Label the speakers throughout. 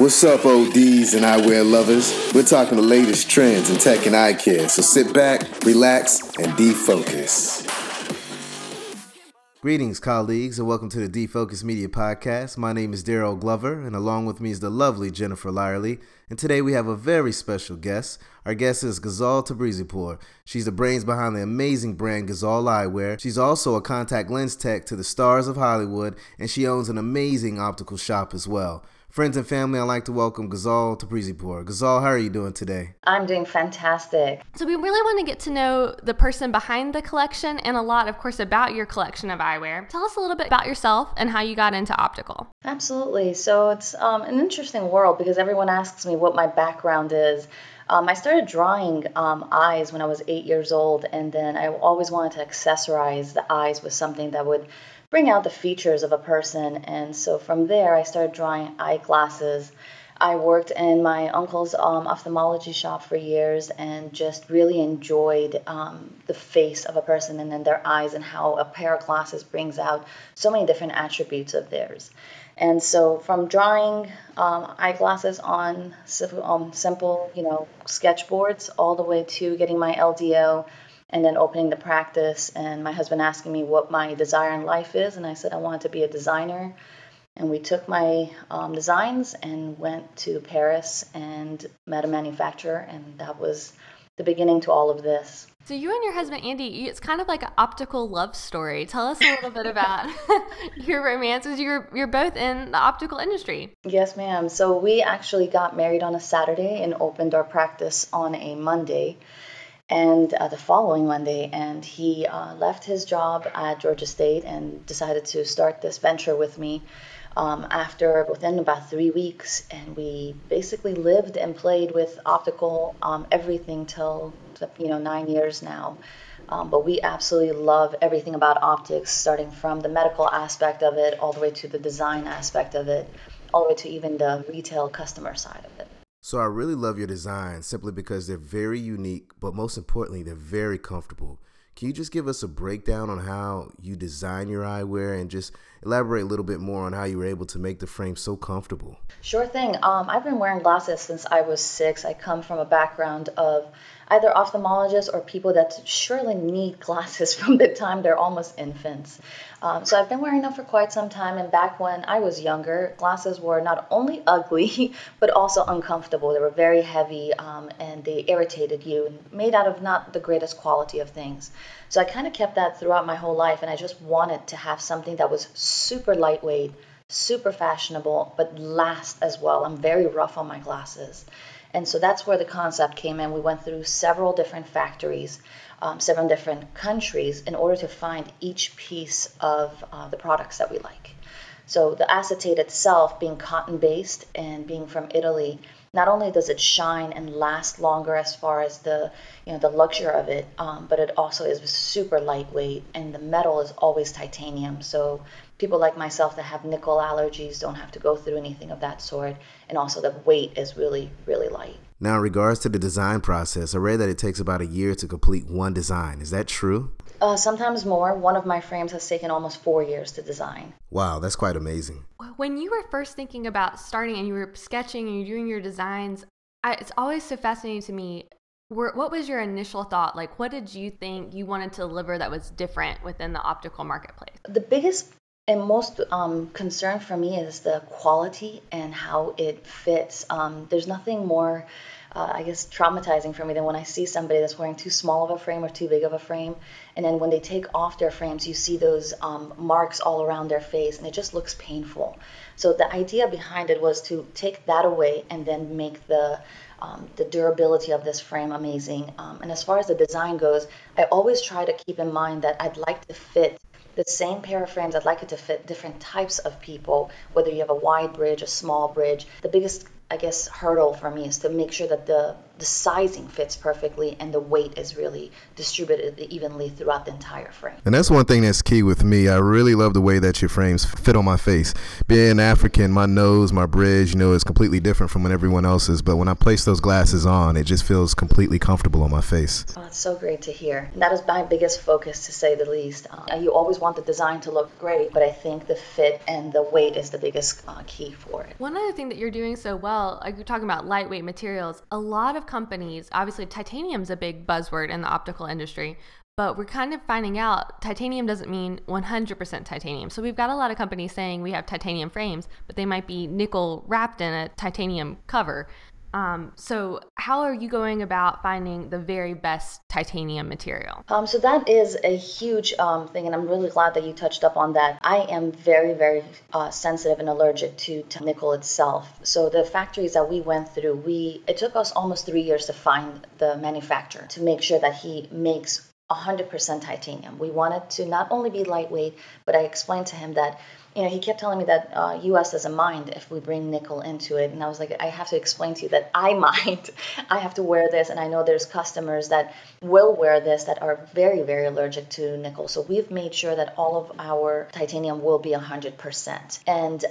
Speaker 1: What's up, ODs and eyewear lovers? We're talking the latest trends in tech and eye care, so sit back, relax, and defocus.
Speaker 2: Greetings, colleagues, and welcome to the Defocus Media Podcast. My name is Daryl Glover, and along with me is the lovely Jennifer Lyerly. And today we have a very special guest. Our guest is Ghazal Tabrizipour. She's the brains behind the amazing brand Ghazal Eyewear. She's also a contact lens tech to the stars of Hollywood, and she owns an amazing optical shop as well. Friends and family, I'd like to welcome Ghazal Tabrizipour. Ghazal, how are you doing today?
Speaker 3: I'm doing fantastic.
Speaker 4: So we really want to get to know the person behind the collection and a lot, of course, about your collection of eyewear. Tell us a little bit about yourself and how you got into optical.
Speaker 3: Absolutely. So it's an interesting world because everyone asks me what my background is. I started drawing eyes when I was 8 years old, and then I always wanted to accessorize the eyes with something that would bring out the features of a person. And so from there, I started drawing eyeglasses. I worked in my uncle's ophthalmology shop for years and just really enjoyed the face of a person and then their eyes and how a pair of glasses brings out so many different attributes of theirs. And so from drawing eyeglasses on simple, sketchboards all the way to getting my LDO and then opening the practice and my husband asking me what my desire in life is. And I said I wanted to be a designer. And we took my designs and went to Paris and met a manufacturer. And that was the beginning to all of this.
Speaker 4: So you and your husband, Andy, it's kind of like an optical love story. Tell us a little bit about your romance, because you're both in the optical industry.
Speaker 3: Yes, ma'am. So we actually got married on a Saturday and opened our practice on a Monday. And the following Monday, and he left his job at Georgia State and decided to start this venture with me within about 3 weeks. And we basically lived and played with optical everything till 9 years now. But we absolutely love everything about optics, starting from the medical aspect of it, all the way to the design aspect of it, all the way to even the retail customer side of it.
Speaker 2: So I really love your designs simply because they're very unique, but most importantly, they're very comfortable. Can you just give us a breakdown on how you design your eyewear and just elaborate a little bit more on how you were able to make the frame so comfortable?
Speaker 3: Sure thing. I've been wearing glasses since I was 6. I come from a background of either ophthalmologists or people that surely need glasses from the time they're almost infants. So I've been wearing them for quite some time. And back when I was younger, glasses were not only ugly, but also uncomfortable. They were very heavy and they irritated you and made out of not the greatest quality of things. So I kind of kept that throughout my whole life. And I just wanted to have something that was super lightweight, super fashionable, but last as well. I'm very rough on my glasses. And so that's where the concept came in. We went through several different factories, 7 different countries in order to find each piece of the products that we like. So the acetate itself being cotton-based and being from Italy, not only does it shine and last longer as far as the luxury of it, but it also is super lightweight, and the metal is always titanium. So people like myself that have nickel allergies don't have to go through anything of that sort. And also the weight is really, really light.
Speaker 2: Now, in regards to the design process, I read that it takes about a year to complete one design. Is that true?
Speaker 3: Sometimes more. One of my frames has taken almost 4 years to design.
Speaker 2: Wow, that's quite amazing.
Speaker 4: When you were first thinking about starting and you were sketching and you're doing your designs, it's always so fascinating to me. What was your initial thought? Like, what did you think you wanted to deliver that was different within the optical marketplace?
Speaker 3: The biggest and most concern for me is the quality and how it fits. There's nothing more, traumatizing for me than when I see somebody that's wearing too small of a frame or too big of a frame. And then when they take off their frames, you see those marks all around their face, and it just looks painful. So the idea behind it was to take that away and then make the durability of this frame amazing. And as far as the design goes, I always try to keep in mind that I'd like to fit the same pair of frames. I'd like it to fit different types of people, whether you have a wide bridge, a small bridge. The biggest I guess, hurdle for me is to make sure that the sizing fits perfectly and the weight is really distributed evenly throughout the entire frame.
Speaker 2: And that's one thing that's key with me. I really love the way that your frames fit on my face. Being African, my nose, my bridge, is completely different from when everyone else's. But when I place those glasses on, it just feels completely comfortable on my face.
Speaker 3: Oh, it's so great to hear. That is my biggest focus, to say the least. You always want the design to look great, but I think the fit and the weight is the biggest key for it.
Speaker 4: One other thing that you're doing so well, like you're talking about lightweight materials, a lot of companies, obviously titanium's a big buzzword in the optical industry, but we're kind of finding out titanium doesn't mean 100% titanium. So we've got a lot of companies saying we have titanium frames, but they might be nickel wrapped in a titanium cover. So how are you going about finding the very best titanium material?
Speaker 3: So that is a huge thing, and I'm really glad that you touched up on that. I am very, very sensitive and allergic to nickel itself. So the factories that we went through, it took us almost 3 years to find the manufacturer to make sure that he makes 100% titanium. We wanted to not only be lightweight, but I explained to him that he kept telling me that U.S. doesn't mind if we bring nickel into it. And I was like, I have to explain to you that I mind. I have to wear this. And I know there's customers that will wear this that are very, very allergic to nickel. So we've made sure that all of our titanium will be 100%. And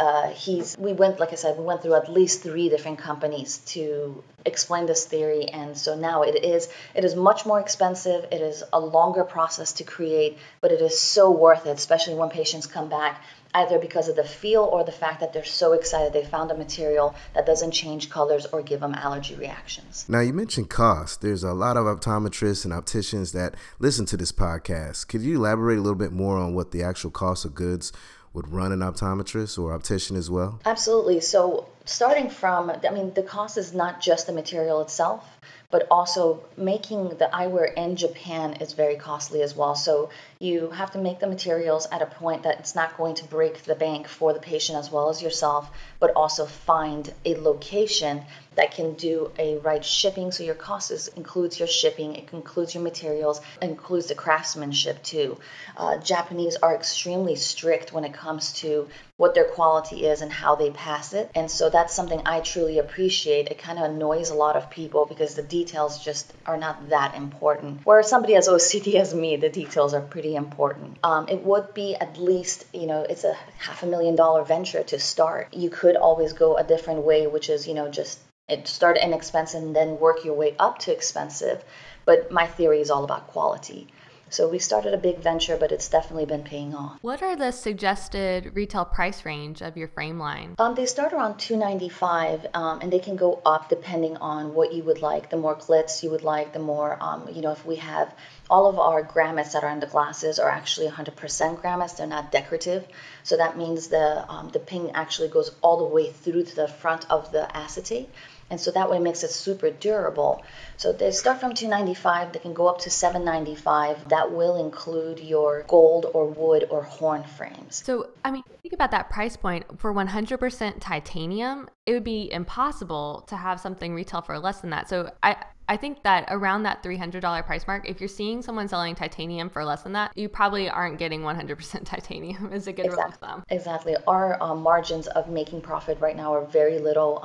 Speaker 3: we went through at least 3 different companies to explain this theory. And so now it is much more expensive. It is a longer process to create, but it is so worth it, especially when patients come back, either because of the feel or the fact that they're so excited they found a material that doesn't change colors or give them allergy reactions.
Speaker 2: Now, you mentioned cost. There's a lot of optometrists and opticians that listen to this podcast. Could you elaborate a little bit more on what the actual cost of goods would run an optometrist or optician as well?
Speaker 3: Absolutely. So starting from, the cost is not just the material itself, but also making the eyewear in Japan is very costly as well. So you have to make the materials at a point that it's not going to break the bank for the patient as well as yourself, but also find a location that can do a right shipping. So your cost includes your shipping, it includes your materials, it includes the craftsmanship too. Japanese are extremely strict when it comes to what their quality is and how they pass it. And so that's something I truly appreciate. It kind of annoys a lot of people because the details just are not that important. Where somebody as OCD as me, the details are pretty important. It would be at least, it's a $500,000 venture to start. You could always go a different way, which is, just start inexpensive and then work your way up to expensive. But my theory is all about quality. So we started a big venture, but it's definitely been paying off.
Speaker 4: What are the suggested retail price range of your frame line?
Speaker 3: They start around $295, and they can go up depending on what you would like. The more glitz you would like, the more, if we have all of our grommets that are in the glasses are actually 100% grommets. They're not decorative. So that means the ping actually goes all the way through to the front of the acetate. And so that way it makes it super durable. So they start from $295, they can go up to $795. That will include your gold or wood or horn frames.
Speaker 4: So, think about that price point. For 100% titanium, it would be impossible to have something retail for less than that. So I think that around that $300 price mark, if you're seeing someone selling titanium for less than that, you probably aren't getting 100% titanium is a good rule of thumb.
Speaker 3: Exactly. Our margins of making profit right now are very little.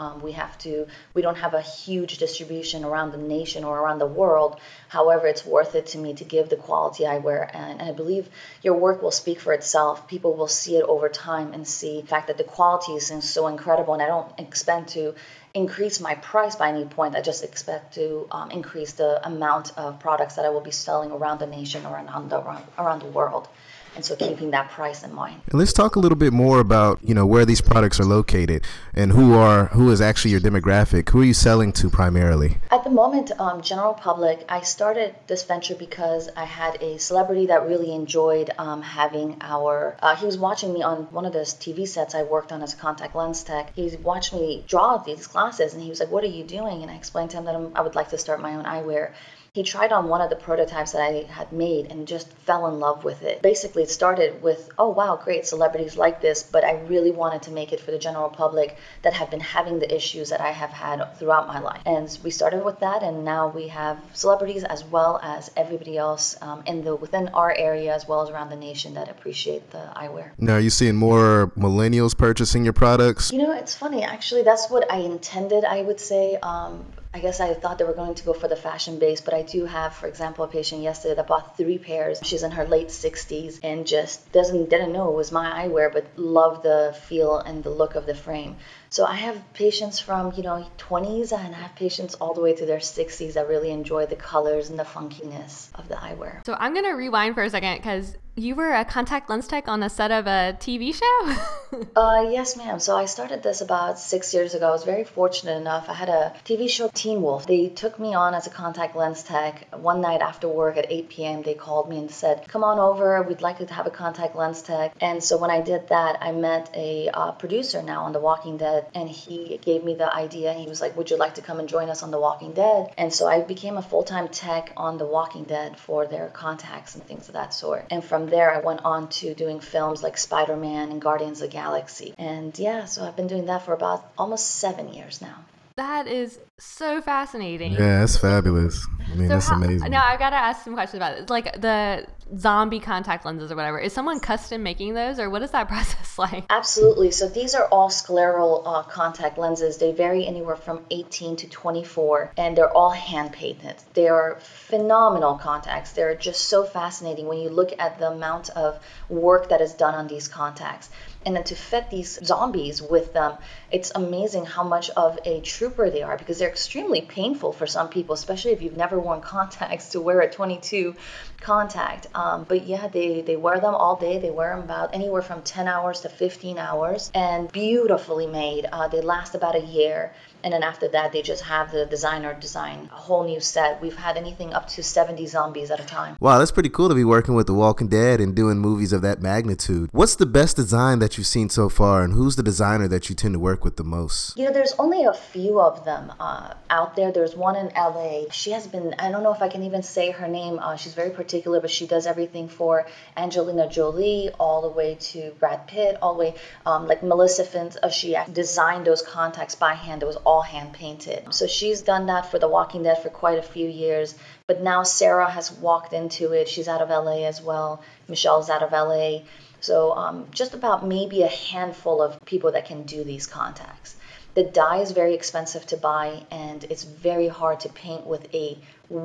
Speaker 3: We don't have a huge distribution around the nation or around the world. However, it's worth it to me to give the quality eyewear. And I believe your work will speak for itself. People will see it over time and see the fact that the quality is so incredible. And I don't expect to increase my price by any point. I just expect to increase the amount of products that I will be selling around the nation or around the world. And so keeping that price in mind.
Speaker 2: And let's talk a little bit more about, where these products are located and who is actually your demographic. Who are you selling to primarily?
Speaker 3: At the moment, general public. I started this venture because I had a celebrity that really enjoyed having he was watching me on one of those TV sets I worked on as a contact lens tech. He watched me draw these glasses and he was like, "What are you doing?" And I explained to him that I would like to start my own eyewear. He tried on one of the prototypes that I had made and just fell in love with it. Basically, it started with, oh wow, great, celebrities like this, but I really wanted to make it for the general public that have been having the issues that I have had throughout my life. And we started with that, and now we have celebrities as well as everybody else within our area as well as around the nation that appreciate the eyewear.
Speaker 2: Now, are you seeing more millennials purchasing your products?
Speaker 3: You know, it's funny. Actually, that's what I intended, I would say. I guess I thought they were going to go for the fashion base, but I do have, for example, a patient yesterday that bought 3 pairs. She's in her late 60s and just didn't know it was my eyewear, but loved the feel and the look of the frame. So I have patients from, 20s, and I have patients all the way to their 60s that really enjoy the colors and the funkiness of the eyewear.
Speaker 4: So I'm going to rewind for a second because you were a contact lens tech on the set of a TV show?
Speaker 3: Yes, ma'am. So I started this about 6 years ago. I was very fortunate enough. I had a TV show, Teen Wolf. They took me on as a contact lens tech. One night after work at 8 p.m., they called me and said, come on over. We'd like to have a contact lens tech. And so when I did that, I met a producer now on The Walking Dead, and he gave me the idea. He was like, would you like to come and join us on The Walking Dead? And so I became a full-time tech on The Walking Dead for their contacts and things of that sort. And from there, I went on to doing films like Spider-Man and Guardians of the Galaxy. And yeah, so I've been doing that for about almost 7 years now.
Speaker 4: That is so fascinating.
Speaker 2: Yeah, that's fabulous. I mean, that's amazing.
Speaker 4: Now, I've got to ask some questions about it. Like the zombie contact lenses or whatever. Is someone custom making those, or what is that process like?
Speaker 3: Absolutely. So these are all scleral contact lenses. They vary anywhere from 18 to 24, and they're all hand painted. They are phenomenal contacts. They're just so fascinating when you look at the amount of work that is done on these contacts. And then to fit these zombies with them, it's amazing how much of a trooper they are, because they're extremely painful for some people, especially if you've never worn contacts, to wear a 22 contact. But yeah, they wear them all day. They wear them about anywhere from 10 hours to 15 hours, and beautifully made. They last about a year. And then after that, they just have the designer design a whole new set. We've had anything up to 70 zombies at a time.
Speaker 2: Wow, that's pretty cool to be working with The Walking Dead and doing movies of that magnitude. What's the best design that you've seen so far, and who's the designer that you tend to work with the most?
Speaker 3: There's only a few of them out there. There's one in LA. She has been, I don't know if I can even say her name. She's very particular, but she does everything for Angelina Jolie all the way to Brad Pitt, all the way like Maleficent. She designed those contacts by hand. It was all hand painted. So she's done that for The Walking Dead for quite a few years. But now Sarah has walked into it. She's out of LA as well. Michelle's out of LA. So just about maybe a handful of people that can do these contacts. The dye is very expensive to buy, and it's very hard to paint with a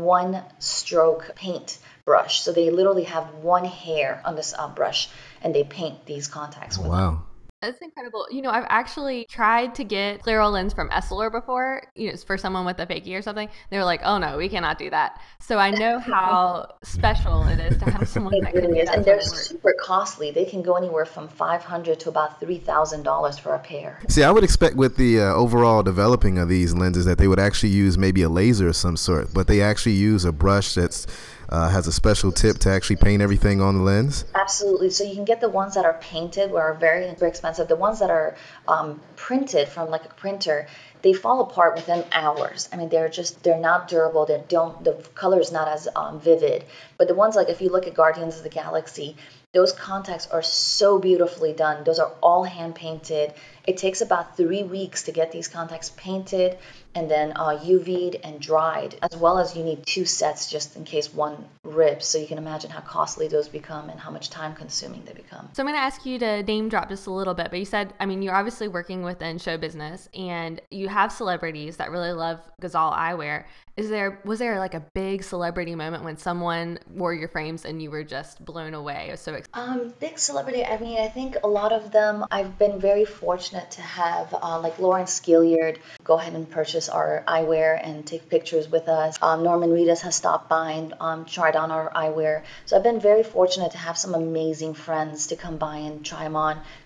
Speaker 3: one-stroke paint brush. So they literally have one hair on this brush, and they paint these contacts with.
Speaker 2: Wow.
Speaker 4: That's incredible. I've actually tried to get scleral lens from Essilor before, for someone with a fakie or something. They were like, oh no, we cannot do that. So I know how special it is to have someone that can do that.
Speaker 3: And they're super costly. They can go anywhere from $500 to about $3,000 for a pair.
Speaker 2: See, I would expect with the overall developing of these lenses that they would actually use maybe a laser of some sort, but they actually use a brush that's has a special tip to actually paint everything on the lens? Absolutely.
Speaker 3: So you can get the ones that are painted, where are very, very expensive. The ones that are printed from like a printer, they fall apart within hours. I mean, they're not durable. The color is not as vivid. But the ones like, if you look at Guardians of the Galaxy, those contacts are so beautifully done. Those are all hand painted. It takes about 3 weeks to get these contacts painted and then UV'd and dried, as well as you need 2 sets just in case one rips. So you can imagine how costly those become and how much time consuming they become.
Speaker 4: So I'm going to ask you to name drop just a little bit, but you said, you're obviously working within show business and you have celebrities that really love Gazal eyewear. Was there like a big celebrity moment when someone wore your frames and you were just blown away? It was so exciting.
Speaker 3: Big celebrity. I think a lot of them, I've been very fortunate to have, like Lawrence Gilliard, go ahead and purchase our eyewear and take pictures with us. Norman Reedus has stopped by and tried on our eyewear. So I've been very fortunate to have some amazing friends to come by and try them on.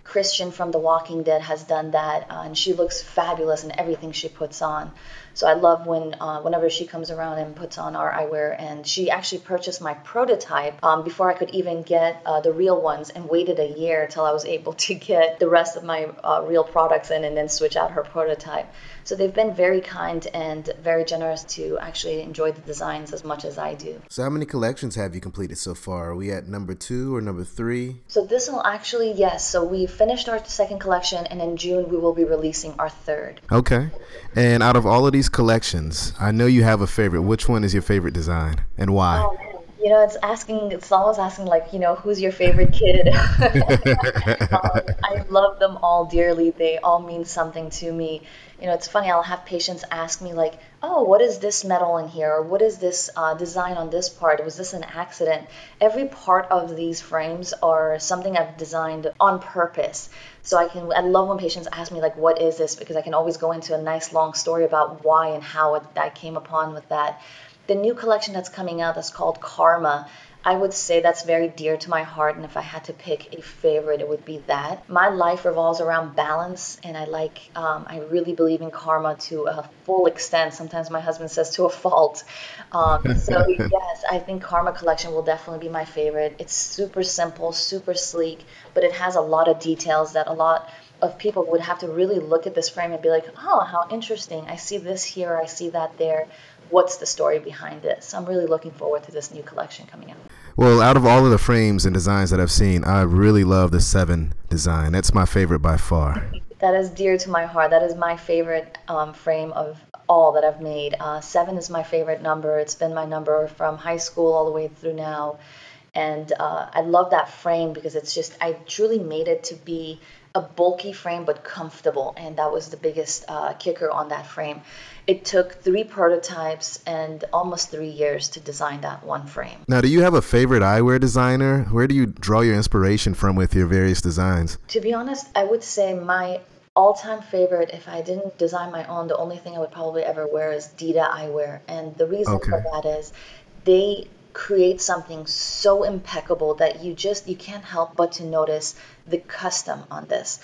Speaker 3: Christian from The Walking Dead has done that, and she looks fabulous in everything she puts on. So I love whenever she comes around and puts on our eyewear. And she actually purchased my prototype before I could even get the real ones, and waited a year till I was able to get the rest of my real products in, and then switch out her prototype. So they've been very kind and very generous to actually enjoy the designs as much as I do.
Speaker 2: So how many collections have you completed so far? Are we at number 2 or number 3?
Speaker 3: So this will actually, yes. So we finished our second collection, and in June we will be releasing our third.
Speaker 2: Okay. And out of all of these collections, I know you have a favorite. Which one is your favorite design and why?
Speaker 3: Oh, man. It's always asking, like, who's your favorite kid? I love them all dearly. They all mean something to me. It's funny, I'll have patients ask me, like, oh, what is this metal in here? Or what is this design on this part? Was this an accident? Every part of these frames are something I've designed on purpose. So I love when patients ask me, like, what is this? Because I can always go into a nice long story about why and how I came upon with that. The new collection that's coming out, that's called Karma, I would say that's very dear to my heart, and if I had to pick a favorite, it would be that. My life revolves around balance, and I really believe in karma to a full extent. Sometimes my husband says to a fault. So yes, I think Karma collection will definitely be my favorite. It's super simple, super sleek, but it has a lot of details that a lot of people would have to really look at this frame and be like, oh, how interesting. I see this here, I see that there. What's the story behind this? So I'm really looking forward to this new collection coming out.
Speaker 2: Well, out of all of the frames and designs that I've seen, I really love the 7 design. That's my favorite by far.
Speaker 3: That is dear to my heart. That is my favorite frame of all that I've made. 7 is my favorite number. It's been my number from high school all the way through now. And I love that frame because I truly made it to be a bulky frame but comfortable, and that was the biggest kicker on that frame. It took 3 prototypes and almost 3 years to design that one frame.
Speaker 2: Now, do you have a favorite eyewear designer? Where do you draw your inspiration from with your various designs?
Speaker 3: To be honest, I would say my all-time favorite, if I didn't design my own, the only thing I would probably ever wear is Dita eyewear. And the reason for that is they create something so impeccable that you can't help but to notice the custom on this.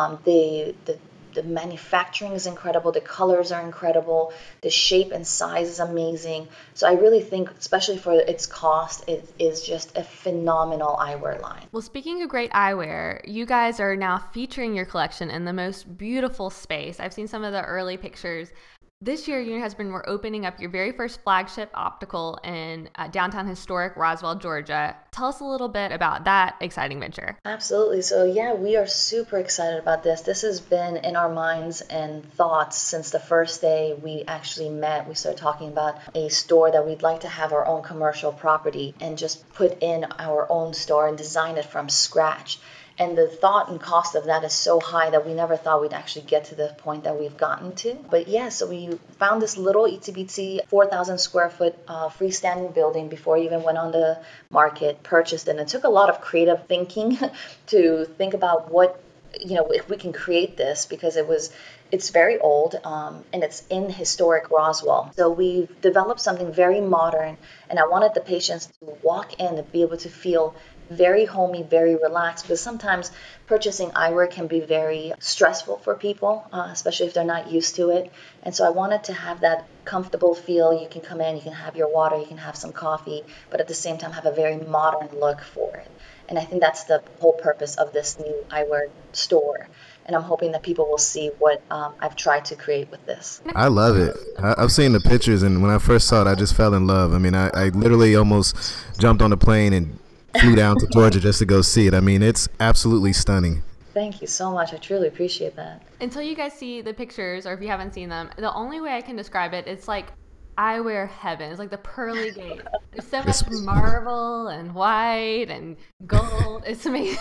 Speaker 3: The manufacturing is incredible, the colors are incredible, the shape and size is amazing. So I really think, especially for its cost, it is just a phenomenal eyewear line.
Speaker 4: Well, speaking of great eyewear, you guys are now featuring your collection in the most beautiful space. I've seen some of the early pictures. This year, you and your husband were opening up your very first flagship optical in downtown historic Roswell, Georgia. Tell us a little bit about that exciting venture.
Speaker 3: Absolutely. So yeah, we are super excited about this. This has been in our minds and thoughts since the first day we actually met. We started talking about a store that we'd like to have our own commercial property and just put in our own store and design it from scratch. And the thought and cost of that is so high that we never thought we'd actually get to the point that we've gotten to. But yeah, so we found this little itsy-bitsy 4,000 square foot freestanding building before it even went on the market, purchased it. And it took a lot of creative thinking to think about what, if we can create this, because it's very old and it's in historic Roswell. So we've developed something very modern, and I wanted the patients to walk in and be able to feel very homey, very relaxed, because sometimes purchasing eyewear can be very stressful for people, especially if they're not used to it. And so I wanted to have that comfortable feel. You can come in, you can have your water, you can have some coffee, but at the same time have a very modern look for it. And I think that's the whole purpose of this new eyewear store. And I'm hoping that people will see what I've tried to create with this.
Speaker 2: I love it. I've seen the pictures, and when I first saw it, I just fell in love. I mean, I literally almost jumped on the plane and flew down to Georgia just to go see it. I mean, it's absolutely stunning.
Speaker 3: Thank you so much. I truly appreciate that.
Speaker 4: Until you guys see the pictures, or if you haven't seen them, the only way I can describe it, it's like eyewear heaven. It's like the pearly gate. There's so much marble and white and gold. It's amazing.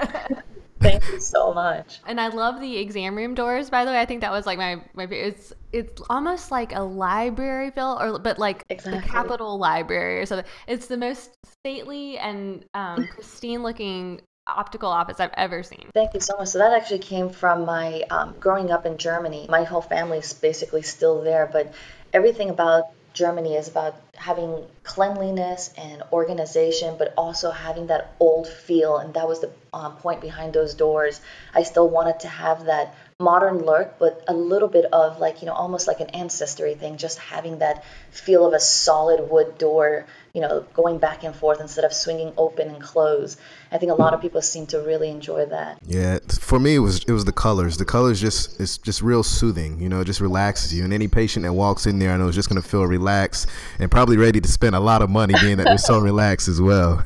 Speaker 3: Thank you so much.
Speaker 4: And I love the exam room doors, by the way. I think that was like my it's almost like a library feel, but like the Capitol Library or something. It's the most stately and pristine looking optical office I've ever seen.
Speaker 3: Thank you so much. So that actually came from my growing up in Germany. My whole family is basically still there, but everything about Germany is about having cleanliness and organization, but also having that old feel. And that was the point behind those doors. I still wanted to have that modern look, but a little bit of like, almost like an ancestry thing, just having that feel of a solid wood door, going back and forth instead of swinging open and close. I think a lot of people seem to really enjoy that.
Speaker 2: Yeah, for me, it was the colors. The colors it's just real soothing, it just relaxes you. And any patient that walks in there, I know, is just going to feel relaxed and probably ready to spend a lot of money being that they're so relaxed as well.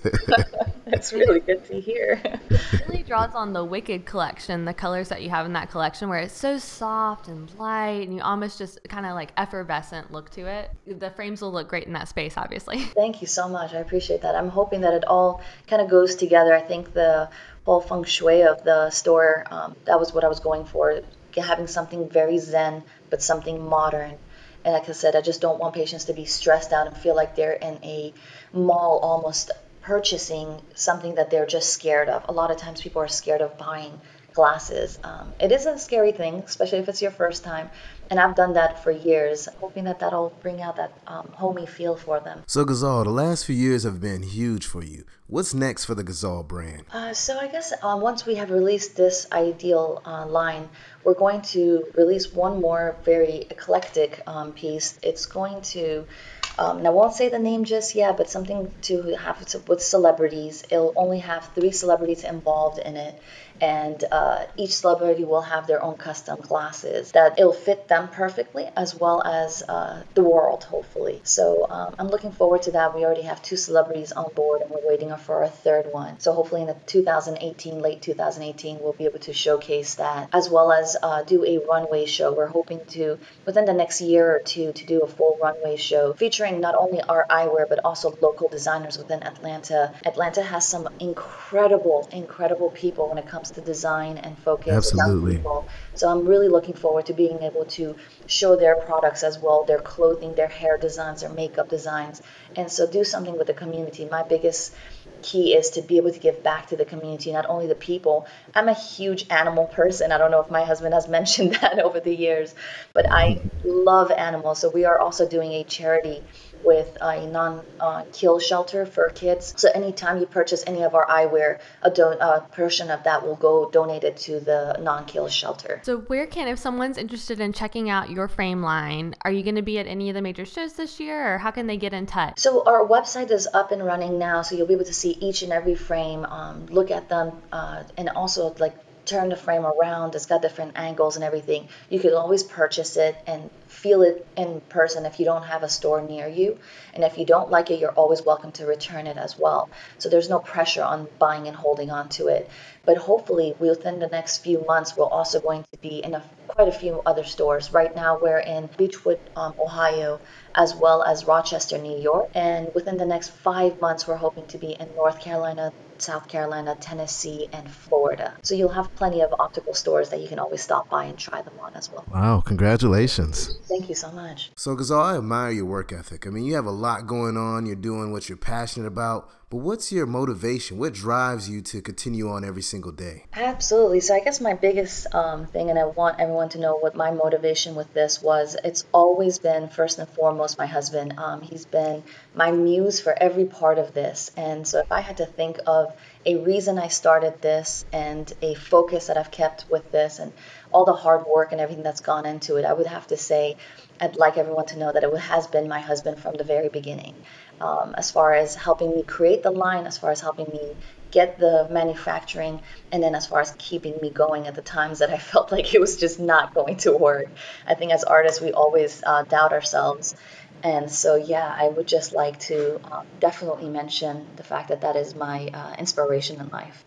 Speaker 3: That's really good to hear.
Speaker 4: It really draws on the Wicked collection, the colors that you have in that collection, where it's so soft and light, and you almost just kind of like effervescent look to it. The frames will look great in that space, obviously.
Speaker 3: Thank you so much. I appreciate that. I'm hoping that it all kind of goes together. I think the whole feng shui of the store, that was what I was going for, having something very zen, but something modern. And like I said, I just don't want patients to be stressed out and feel like they're in a mall almost purchasing something that they're just scared of. A lot of times people are scared of buying glasses. It is a scary thing, especially if it's your first time. And I've done that for years, hoping that that'll bring out that homey feel for them.
Speaker 2: So Ghazal, the last few years have been huge for you. What's next for the Ghazal brand?
Speaker 3: So I guess once we have released this ideal line, we're going to release one more very eclectic piece. It's going to, and I won't say the name just yet, but something to have with celebrities. It'll only have 3 celebrities involved in it. And each celebrity will have their own custom glasses that it'll fit them perfectly, as well as the world, hopefully. So I'm looking forward to that. We already have 2 celebrities on board, and we're waiting for a 3rd one. So hopefully in the late 2018, we'll be able to showcase that, as well as do a runway show. We're hoping to, within the next year or 2, to do a full runway show featuring not only our eyewear, but also local designers within Atlanta. Atlanta has some incredible people when it comes to design and focus.
Speaker 2: Absolutely.
Speaker 3: People. So I'm really looking forward to being able to show their products as well, their clothing, their hair designs, their makeup designs, and so do something with the community. My biggest key is to be able to give back to the community, not only the people. I'm a huge animal person. I don't know if my husband has mentioned that over the years, but I love animals. So we are also doing a charity with a non-kill shelter for kids. So anytime you purchase any of our eyewear, a portion of that will go donated to the non-kill shelter.
Speaker 4: So where if someone's interested in checking out your frame line, are you going to be at any of the major shows this year, or how can they get in touch?
Speaker 3: So our website is up and running now, so you'll be able to see each and every frame, look at them, and also like turn the frame around. It's got different angles and everything. You can always purchase it and feel it in person if you don't have a store near you. And if you don't like it, you're always welcome to return it as well. So there's no pressure on buying and holding on to it. But hopefully within the next few months, we're also going to be in quite a few other stores. Right now we're in Beechwood, Ohio, as well as Rochester, New York. And within the next 5 months, we're hoping to be in North Carolina, South Carolina, Tennessee, and Florida. So you'll have plenty of optical stores that you can always stop by and try them on as well.
Speaker 2: Wow, congratulations.
Speaker 3: Thank you so much.
Speaker 2: So Ghazal, I admire your work ethic. I mean, you have a lot going on. You're doing what you're passionate about. But what's your motivation? What drives you to continue on every single day?
Speaker 3: Absolutely. So I guess my biggest thing, and I want everyone to know what my motivation with this was, it's always been, first and foremost, my husband. He's been my muse for every part of this. And so if I had to think of a reason I started this and a focus that I've kept with this and all the hard work and everything that's gone into it, I would have to say I'd like everyone to know that it has been my husband from the very beginning. As far as helping me create the line, as far as helping me get the manufacturing, and then as far as keeping me going at the times that I felt like it was just not going to work. I think as artists, we always doubt ourselves. And so, yeah, I would just like to definitely mention the fact that that is my inspiration in life.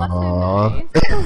Speaker 4: Oh, that's so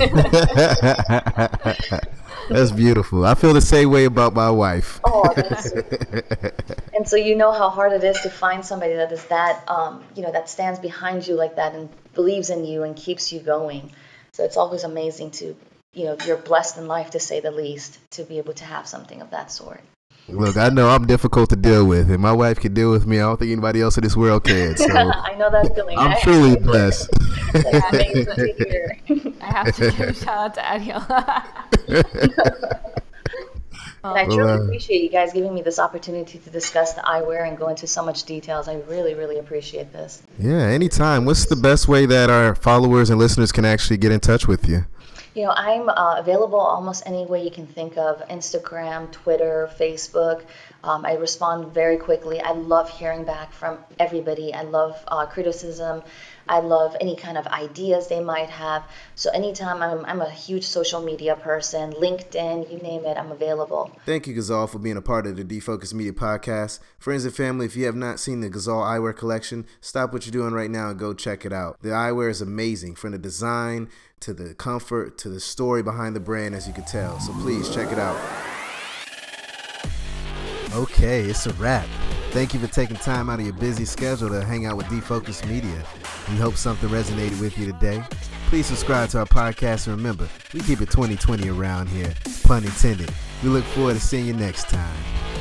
Speaker 4: nice.
Speaker 2: That's beautiful. I feel the same way about my wife.
Speaker 3: Oh, that's and so you know how hard it is to find somebody that is that, that stands behind you like that and believes in you and keeps you going. So it's always amazing to, you're blessed in life, to say the least, to be able to have something of that sort.
Speaker 2: Look, I know I'm difficult to deal with, and my wife can deal with me. I don't think anybody else in this world can. So
Speaker 3: I know that feeling.
Speaker 2: I'm truly blessed.
Speaker 3: That's amazing to hear.
Speaker 4: I have to give a shout out to Adil.
Speaker 3: And I truly appreciate you guys giving me this opportunity to discuss the eyewear and go into so much details. I really, really appreciate this.
Speaker 2: Yeah, anytime. What's the best way that our followers and listeners can actually get in touch with you?
Speaker 3: I'm available almost any way you can think of: Instagram, Twitter, Facebook. I respond very quickly. I love hearing back from everybody. I love criticism. I love any kind of ideas they might have. So anytime, I'm a huge social media person, LinkedIn, you name it, I'm available.
Speaker 2: Thank you, Ghazal, for being a part of the Defocus Media Podcast. Friends and family, if you have not seen the Ghazal Eyewear collection, stop what you're doing right now and go check it out. The eyewear is amazing, from the design to the comfort to the story behind the brand, as you can tell. So please check it out. Okay, it's a wrap. Thank you for taking time out of your busy schedule to hang out with Defocus Media. We hope something resonated with you today. Please subscribe to our podcast, and remember, we keep it 2020 around here. Pun intended. We look forward to seeing you next time.